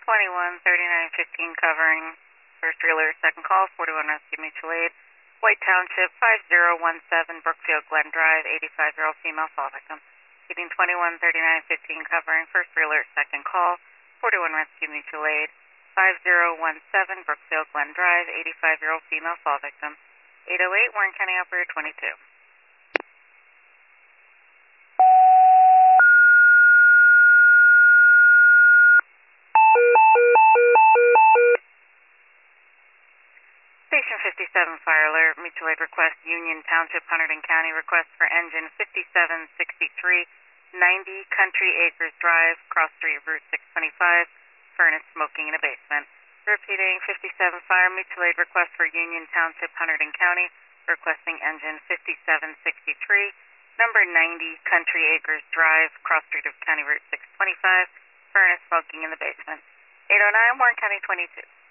213915 covering first relay, second call, 41 Rescue Mutual Aid, White Township, 5017 Brookfield Glen Drive, 85-year-old female fall victim. Keeping 213915 covering first relay, second call, 41 Rescue Mutual Aid, 5017 Brookfield Glen Drive, 85-year-old female fall victim. 808 Warren County Operator 22. Station 57 Fire Alert, Mutual Aid request, Union Township, Hunterdon County, request for engine 5763, 90 Country Acres Drive, cross street Route 625, furnace smoking in a basement. Repeating, 57 Fire, Mutual Aid request for Union Township, Hunterdon County, requesting engine 5763, number 90 Country Acres Drive, cross street of County Route 625, furnace smoking in the basement. 809 Warren County 22.